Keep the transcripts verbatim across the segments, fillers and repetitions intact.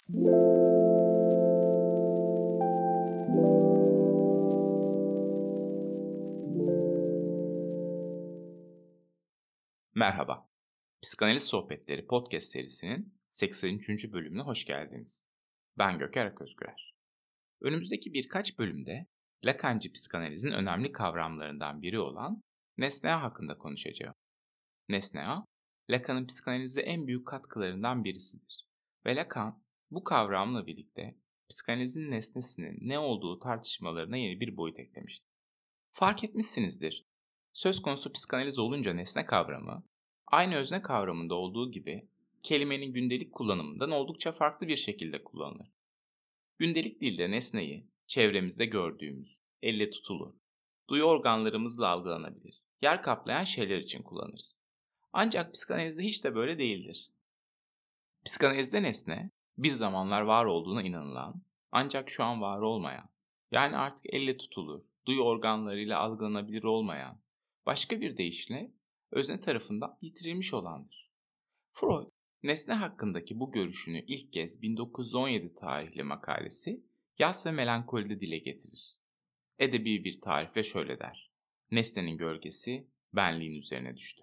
Merhaba, Psikanaliz Sohbetleri podcast serisinin seksen üçüncü bölümüne hoş geldiniz. Ben Göker Aközgürer. Önümüzdeki birkaç bölümde Lacancı psikanalizin önemli kavramlarından biri olan nesnea hakkında konuşacağım. Nesnea, Lacan'ın psikanalize en büyük katkılarından birisidir. Ve Lacan, bu kavramla birlikte psikanalizin nesnesinin ne olduğu tartışmalarına yeni bir boyut eklemiştir. Fark etmişsinizdir, söz konusu psikanaliz olunca nesne kavramı, aynı özne kavramında olduğu gibi kelimenin gündelik kullanımından oldukça farklı bir şekilde kullanılır. Gündelik dilde nesneyi çevremizde gördüğümüz, elle tutulur, duyu organlarımızla algılanabilir, yer kaplayan şeyler için kullanırız. Ancak psikanalizde hiç de böyle değildir. Psikanalizde nesne, bir zamanlar var olduğuna inanılan, ancak şu an var olmayan, yani artık elle tutulur, duyu organlarıyla algılanabilir olmayan, başka bir deyişle özne tarafından yitirilmiş olandır. Freud, nesne hakkındaki bu görüşünü ilk kez bin dokuz yüz on yedi tarihli makalesi Yas ve Melankolide dile getirir. Edebi bir tarifle şöyle der: nesnenin gölgesi benliğin üzerine düştü.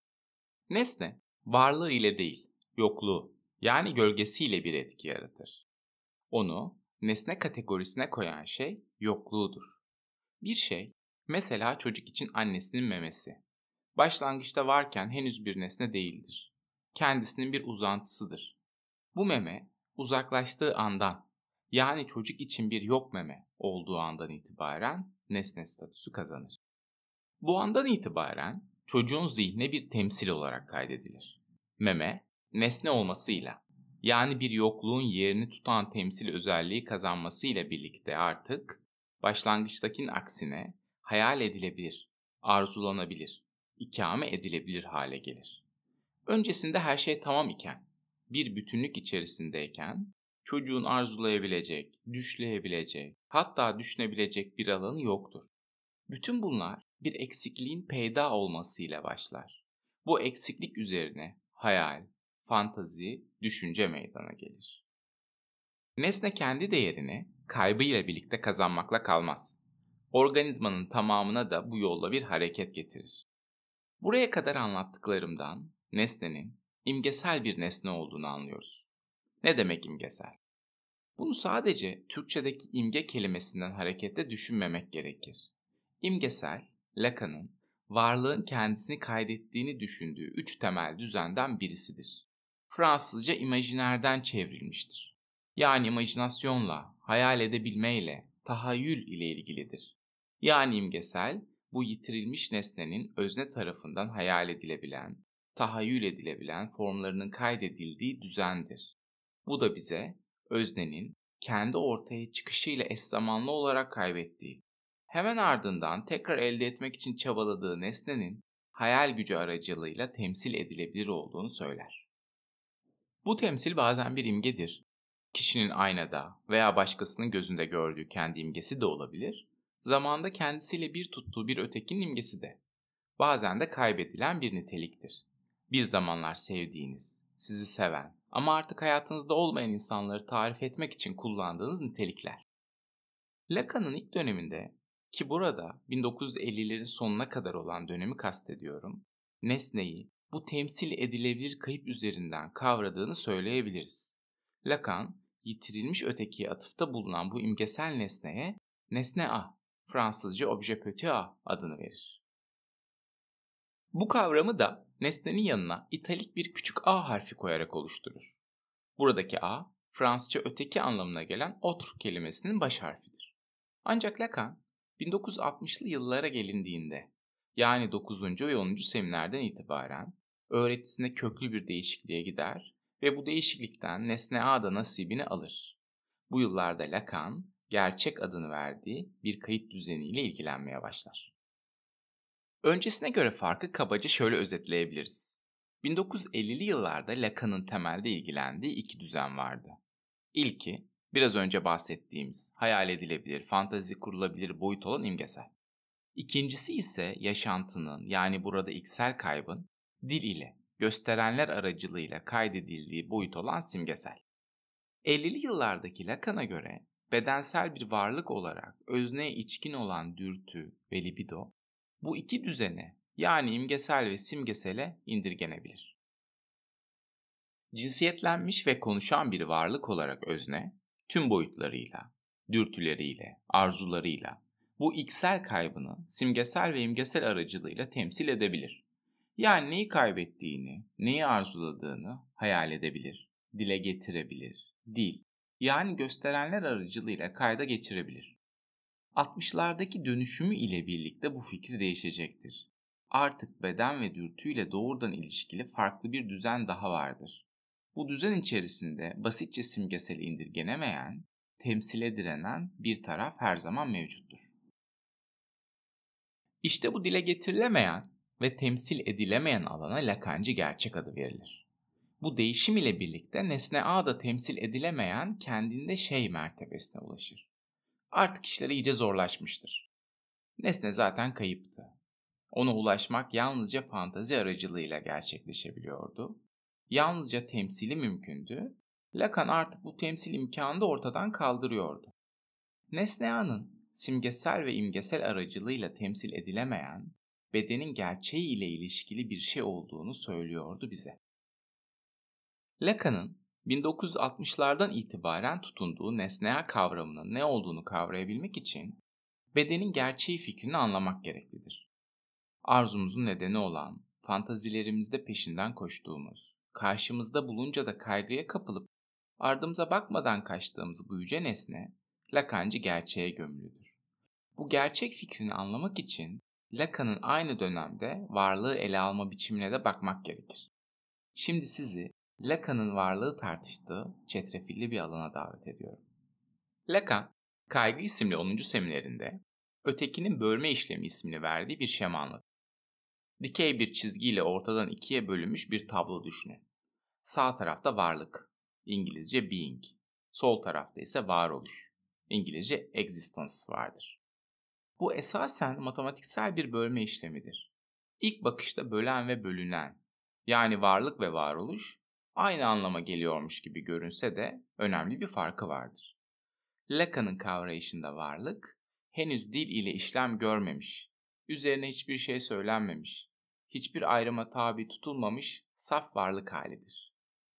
Nesne, varlığı ile değil, yokluğu, yani gölgesiyle bir etki yaratır. Onu nesne kategorisine koyan şey yokluğudur. Bir şey, mesela çocuk için annesinin memesi, başlangıçta varken henüz bir nesne değildir. Kendisinin bir uzantısıdır. Bu meme, uzaklaştığı andan, yani çocuk için bir yok meme olduğu andan itibaren nesne statüsü kazanır. Bu andan itibaren çocuğun zihne bir temsil olarak kaydedilir. Meme, nesne olmasıyla, yani bir yokluğun yerini tutan temsil özelliği kazanmasıyla birlikte artık başlangıçtakinin aksine hayal edilebilir, arzulanabilir, ikame edilebilir hale gelir. Öncesinde her şey tamam iken, bir bütünlük içerisindeyken çocuğun arzulayabilecek, düşleyebilecek, hatta düşünebilecek bir alanı yoktur. Bütün bunlar bir eksikliğin peyda olmasıyla başlar. Bu eksiklik üzerine hayal, fantazi, düşünce meydana gelir. Nesne kendi değerini kaybıyla birlikte kazanmakla kalmaz. Organizmanın tamamına da bu yolla bir hareket getirir. Buraya kadar anlattıklarımdan nesnenin imgesel bir nesne olduğunu anlıyoruz. Ne demek imgesel? Bunu sadece Türkçedeki imge kelimesinden hareketle düşünmemek gerekir. İmgesel, Lacan'ın varlığın kendisini kaydettiğini düşündüğü üç temel düzenden birisidir. Fransızca imajinerden çevrilmiştir. Yani imajinasyonla, hayal edebilmeyle, tahayyül ile ilgilidir. Yani imgesel, bu yitirilmiş nesnenin özne tarafından hayal edilebilen, tahayyül edilebilen formlarının kaydedildiği düzendir. Bu da bize öznenin kendi ortaya çıkışıyla eş zamanlı olarak kaybettiği, hemen ardından tekrar elde etmek için çabaladığı nesnenin hayal gücü aracılığıyla temsil edilebilir olduğunu söyler. Bu temsil bazen bir imgedir. Kişinin aynada veya başkasının gözünde gördüğü kendi imgesi de olabilir. Zamanda kendisiyle bir tuttuğu bir ötekinin imgesi de. Bazen de kaybedilen bir niteliktir. Bir zamanlar sevdiğiniz, sizi seven ama artık hayatınızda olmayan insanları tarif etmek için kullandığınız nitelikler. Lacan'ın ilk döneminde, ki burada bin dokuz yüz ellilerin sonuna kadar olan dönemi kastediyorum, nesneyi bu temsil edilebilir kayıp üzerinden kavradığını söyleyebiliriz. Lacan, yitirilmiş ötekiye atıfta bulunan bu imgesel nesneye nesne A, Fransızca objet petit A adını verir. Bu kavramı da nesnenin yanına italik bir küçük a harfi koyarak oluşturur. Buradaki a, Fransızca öteki anlamına gelen autre kelimesinin baş harfidir. Ancak Lacan, bin dokuz yüz altmışlı yıllara gelindiğinde, yani dokuzuncu ve onuncu seminerden itibaren öğretisinde köklü bir değişikliğe gider ve bu değişiklikten nesne a da nasibini alır. Bu yıllarda Lacan, gerçek adını verdiği bir kayıt düzeniyle ilgilenmeye başlar. Öncesine göre farkı kabaca şöyle özetleyebiliriz. bin dokuz yüz ellili yıllarda Lacan'ın temelde ilgilendiği iki düzen vardı. İlki, biraz önce bahsettiğimiz hayal edilebilir, fantazi kurulabilir boyut olan imgesel. İkincisi ise yaşantının, yani burada iksel kaybın dil ile, gösterenler aracılığıyla kaydedildiği boyut olan simgesel. ellili yıllardaki Lacan'a göre bedensel bir varlık olarak özneye içkin olan dürtü ve libido, bu iki düzene yani imgesel ve simgesele indirgenebilir. Cinsiyetlenmiş ve konuşan bir varlık olarak özne, tüm boyutlarıyla, dürtüleriyle, arzularıyla bu içsel kaybını simgesel ve imgesel aracılığıyla temsil edebilir. Yani neyi kaybettiğini, neyi arzuladığını hayal edebilir, dile getirebilir, dil, yani gösterenler aracılığıyla kayda geçirebilir. altmışlardaki dönüşümü ile birlikte bu fikir değişecektir. Artık beden ve dürtüyle doğrudan ilişkili farklı bir düzen daha vardır. Bu düzen içerisinde basitçe simgesel indirgenemeyen, temsile direnen bir taraf her zaman mevcuttur. İşte bu dile getirilemeyen ve temsil edilemeyen alana Lacancı gerçek adı verilir. Bu değişim ile birlikte nesne A da temsil edilemeyen kendinde şey mertebesine ulaşır. Artık işler iyice zorlaşmıştır. Nesne zaten kayıptı. Ona ulaşmak yalnızca fantazi aracılığıyla gerçekleşebiliyordu. Yalnızca temsili mümkündü. Lacan artık bu temsil imkanını da ortadan kaldırıyordu. Nesne A'nın simgesel ve imgesel aracılığıyla temsil edilemeyen, bedenin gerçeği ile ilişkili bir şey olduğunu söylüyordu bize. Lacan'ın bin dokuz yüz altmışlardan itibaren tutunduğu nesnea kavramının ne olduğunu kavrayabilmek için bedenin gerçeği fikrini anlamak gereklidir. Arzumuzun nedeni olan, fantazilerimizde peşinden koştuğumuz, karşımızda bulunca da kaygıya kapılıp ardımıza bakmadan kaçtığımız bu yüce nesne, Lacancı gerçeğe gömülüdür. Bu gerçek fikrini anlamak için Lacan'ın aynı dönemde varlığı ele alma biçimine de bakmak gerekir. Şimdi sizi Lacan'ın varlığı tartıştığı çetrefilli bir alana davet ediyorum. Lacan, Kaygı isimli onuncu seminerinde ötekinin bölme işlemi ismini verdiği bir şema anlatır. Dikey bir çizgiyle ortadan ikiye bölünmüş bir tablo düşünün. Sağ tarafta varlık, İngilizce being, sol tarafta ise varoluş, İngilizce existence vardır. Bu esasen matematiksel bir bölme işlemidir. İlk bakışta bölen ve bölünen, yani varlık ve varoluş aynı anlama geliyormuş gibi görünse de önemli bir farkı vardır. Lacan'ın kavrayışında varlık, henüz dil ile işlem görmemiş, üzerine hiçbir şey söylenmemiş, hiçbir ayrıma tabi tutulmamış saf varlık halidir.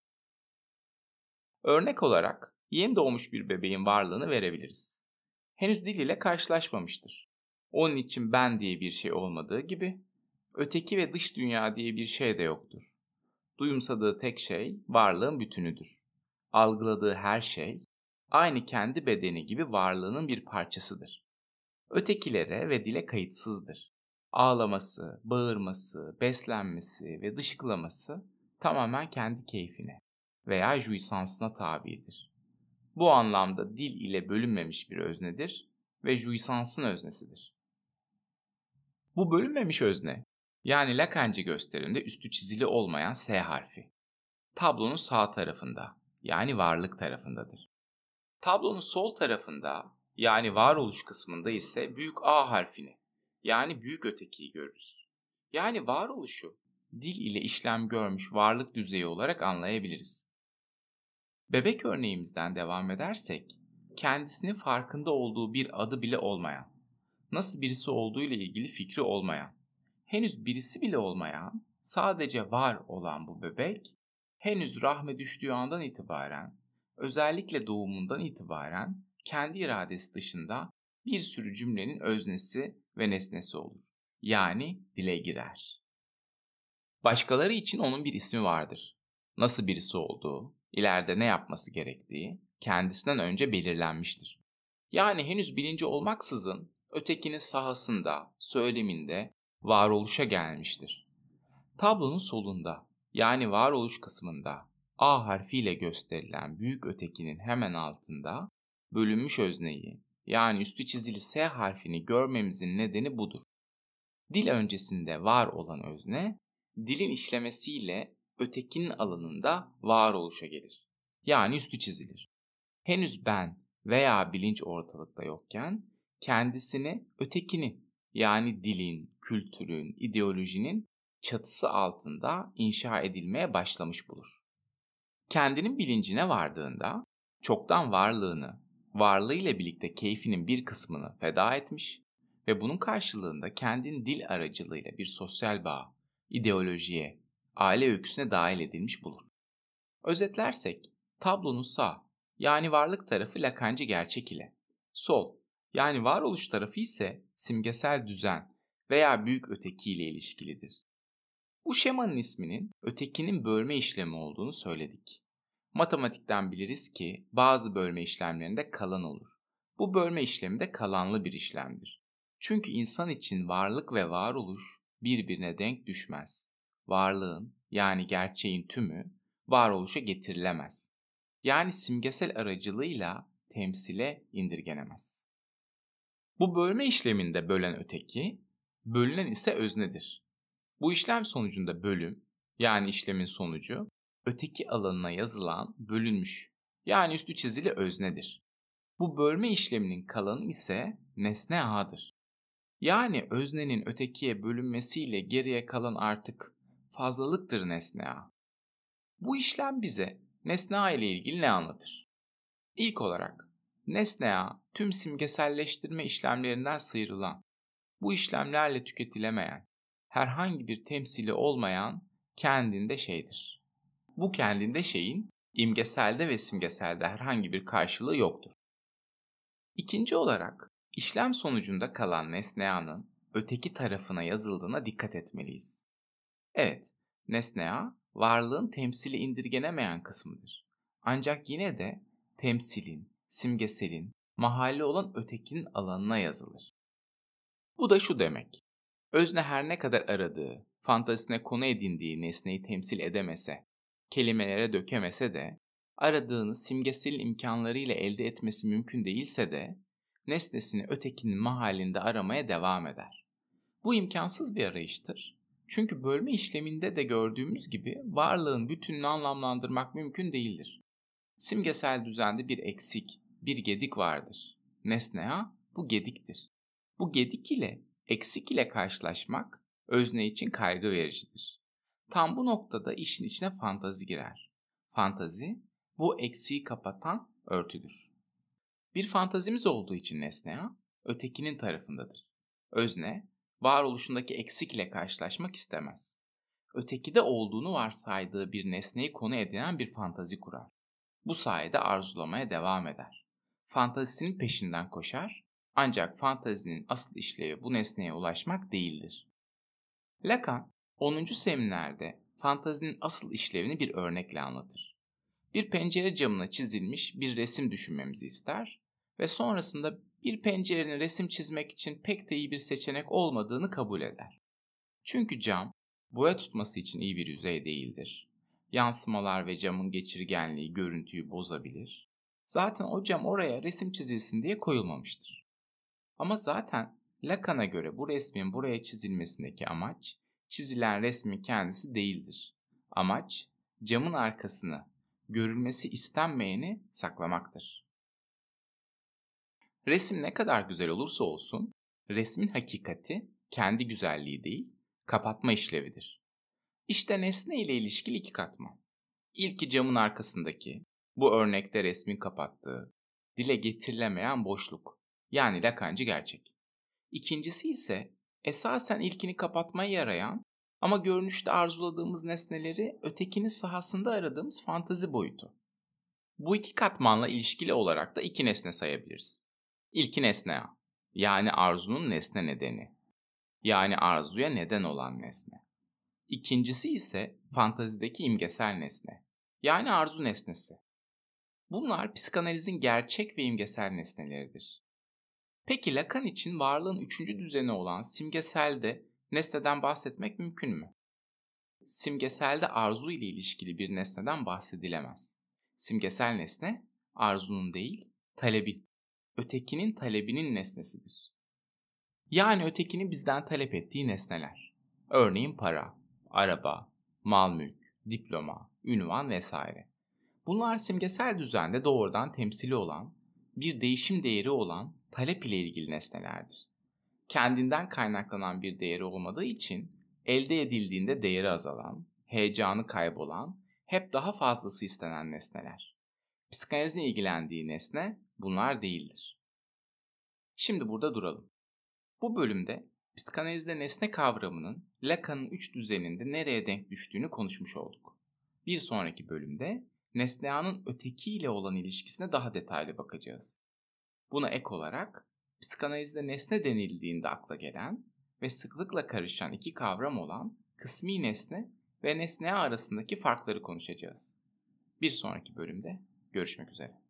Örnek olarak yeni doğmuş bir bebeğin varlığını verebiliriz. Henüz dil ile karşılaşmamıştır. Onun için ben diye bir şey olmadığı gibi, öteki ve dış dünya diye bir şey de yoktur. Duyumsadığı tek şey varlığın bütünüdür. Algıladığı her şey, aynı kendi bedeni gibi varlığının bir parçasıdır. Ötekilere ve dile kayıtsızdır. Ağlaması, bağırması, beslenmesi ve dışkılaması tamamen kendi keyfine veya jouissansına tabidir. Bu anlamda dil ile bölünmemiş bir öznedir ve jouissansın öznesidir. Bu bölünmemiş özne, yani Lacancı gösterimde üstü çizili olmayan S harfi, tablonun sağ tarafında, yani varlık tarafındadır. Tablonun sol tarafında, yani varoluş kısmında ise büyük A harfini, yani büyük ötekiyi görürüz. Yani varoluşu dil ile işlem görmüş varlık düzeyi olarak anlayabiliriz. Bebek örneğimizden devam edersek, kendisinin farkında olduğu bir adı bile olmayan, nasıl birisi olduğu ile ilgili fikri olmayan, henüz birisi bile olmayan, sadece var olan bu bebek, henüz rahme düştüğü andan itibaren, özellikle doğumundan itibaren kendi iradesi dışında bir sürü cümlenin öznesi ve nesnesi olur. Yani dile girer. Başkaları için onun bir ismi vardır. Nasıl birisi olduğu, ileride ne yapması gerektiği kendisinden önce belirlenmiştir. Yani henüz bilinci olmaksızın ötekinin sahasında, söyleminde varoluşa gelmiştir. Tablonun solunda, yani varoluş kısmında A harfiyle gösterilen büyük ötekinin hemen altında bölünmüş özneyi, yani üstü çizili S harfini görmemizin nedeni budur. Dil öncesinde var olan özne, dilin işlemesiyle ötekinin alanında varoluşa gelir. Yani üstü çizilir. Henüz ben veya bilinç ortalıkta yokken kendisini ötekinin, yani dilin, kültürün, ideolojinin çatısı altında inşa edilmeye başlamış bulur. Kendinin bilincine vardığında çoktan varlığını, varlığıyla birlikte keyfinin bir kısmını feda etmiş ve bunun karşılığında kendini dil aracılığıyla bir sosyal bağa, ideolojiye, aile öyküsüne dahil edilmiş bulur. Özetlersek, tablonun sağ, yani varlık tarafı Lacancı gerçek ile, sol, yani varoluş tarafı ise simgesel düzen veya büyük öteki ile ilişkilidir. Bu şemanın isminin ötekinin bölme işlemi olduğunu söyledik. Matematikten biliriz ki bazı bölme işlemlerinde kalan olur. Bu bölme işlemi de kalanlı bir işlemdir. Çünkü insan için varlık ve varoluş birbirine denk düşmez. Varlığın, yani gerçeğin tümü varoluşa getirilemez. Yani simgesel aracılığıyla temsile indirgenemez. Bu bölme işleminde bölen öteki, bölünen ise öznedir. Bu işlem sonucunda bölüm, yani işlemin sonucu, öteki alanına yazılan bölünmüş, yani üstü çizili öznedir. Bu bölme işleminin kalanı ise nesne A'dır. Yani öznenin ötekiye bölünmesiyle geriye kalan artık fazlalıktır nesne A. Bu işlem bize nesne A ile ilgili ne anlatır? İlk olarak, nesne A tüm simgeselleştirme işlemlerinden sıyrılan, bu işlemlerle tüketilemeyen, herhangi bir temsili olmayan kendinde şeydir. Bu kendinde şeyin imgeselde ve simgeselde herhangi bir karşılığı yoktur. İkinci olarak, işlem sonucunda kalan nesne A'nın öteki tarafına yazıldığına dikkat etmeliyiz. Evet, nesne A, varlığın temsili indirgenemeyen kısmıdır. Ancak yine de temsilin, simgeselin, mahalli olan ötekinin alanına yazılır. Bu da şu demek, özne her ne kadar aradığı, fantazisine konu edindiği nesneyi temsil edemese, kelimelere dökemese de, aradığını simgeselin imkanlarıyla elde etmesi mümkün değilse de, nesnesini ötekinin mahallinde aramaya devam eder. Bu imkansız bir arayıştır. Çünkü bölme işleminde de gördüğümüz gibi varlığın bütününü anlamlandırmak mümkün değildir. Simgesel düzende bir eksik, bir gedik vardır. Nesne A bu gediktir. Bu gedik ile eksik ile karşılaşmak özne için kaygı vericidir. Tam bu noktada işin içine fantazi girer. Fantazi bu eksiği kapatan örtüdür. Bir fantazimiz olduğu için nesne A ötekinin tarafındadır. Özne varoluşundaki eksik ile karşılaşmak istemez. Ötekide olduğunu varsaydığı bir nesneyi konu edinen bir fantazi kurar. Bu sayede arzulamaya devam eder. Fantazisinin peşinden koşar, ancak fantazinin asıl işlevi bu nesneye ulaşmak değildir. Lacan, onuncu seminerde fantazinin asıl işlevini bir örnekle anlatır. Bir pencere camına çizilmiş bir resim düşünmemizi ister ve sonrasında bir pencerenin resim çizmek için pek de iyi bir seçenek olmadığını kabul eder. Çünkü cam, boya tutması için iyi bir yüzey değildir. Yansımalar ve camın geçirgenliği görüntüyü bozabilir. Zaten o cam oraya resim çizilsin diye koyulmamıştır. Ama zaten Lacan'a göre bu resmin buraya çizilmesindeki amaç, çizilen resmin kendisi değildir. Amaç, camın arkasını, görülmesi istenmeyeni saklamaktır. Resim ne kadar güzel olursa olsun, resmin hakikati kendi güzelliği değil, kapatma işlevidir. İşte nesne ile ilişkili iki katman. İlki camın arkasındaki, bu örnekte resmin kapattığı, dile getirilemeyen boşluk, yani Lacancı gerçek. İkincisi ise esasen ilkini kapatmaya yarayan ama görünüşte arzuladığımız nesneleri ötekinin sahasında aradığımız fantazi boyutu. Bu iki katmanla ilişkili olarak da iki nesne sayabiliriz. İlki nesne A, yani arzunun nesne nedeni, yani arzuya neden olan nesne. İkincisi ise fantazideki imgesel nesne, yani arzu nesnesi. Bunlar psikanalizin gerçek ve imgesel nesneleridir. Peki Lacan için varlığın üçüncü düzeni olan simgeselde nesneden bahsetmek mümkün mü? Simgeselde arzu ile ilişkili bir nesneden bahsedilemez. Simgesel nesne arzunun değil, talebin, ötekinin talebinin nesnesidir. Yani ötekinin bizden talep ettiği nesneler. Örneğin para, araba, mal mülk, diploma, ünvan vesaire. Bunlar simgesel düzende doğrudan temsili olan, bir değişim değeri olan talep ile ilgili nesnelerdir. Kendinden kaynaklanan bir değeri olmadığı için elde edildiğinde değeri azalan, heyecanı kaybolan, hep daha fazlası istenen nesneler. Psikanalizin ilgilendiği nesne bunlar değildir. Şimdi burada duralım. Bu bölümde psikanalizde nesne kavramının Lacan'ın üç düzeninde nereye denk düştüğünü konuşmuş olduk. Bir sonraki bölümde nesneanın ötekiyle olan ilişkisine daha detaylı bakacağız. Buna ek olarak psikanalizde nesne denildiğinde akla gelen ve sıklıkla karışan iki kavram olan kısmi nesne ve nesnea arasındaki farkları konuşacağız. Bir sonraki bölümde görüşmek üzere.